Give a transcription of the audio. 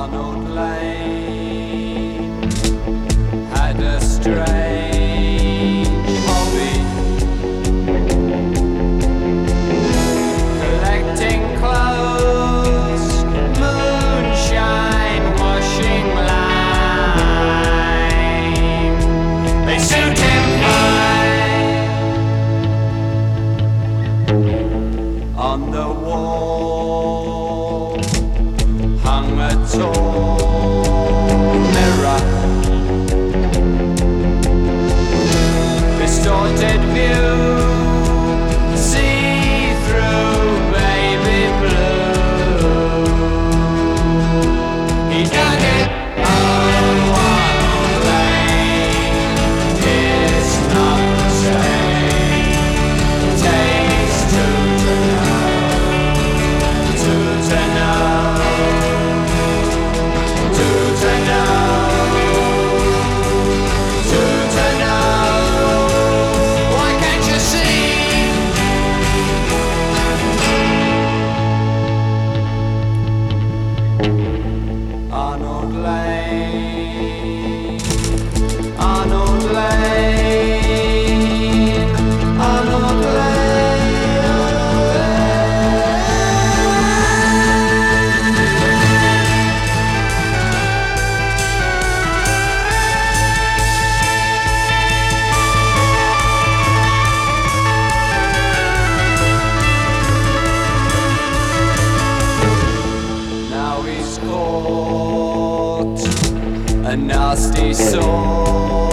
Arnold Lane had a strange hobby, collecting clothes, moonshine, washing line. They suit him fine. On the wall hung a tall mirror, distorted view, see through baby blue. He dug it on one lane, it's not the same. Takes two to know. Arnold Lane, Arnold Lane, Arnold Lane, Arnold Lane. Now he's caught a nasty sore.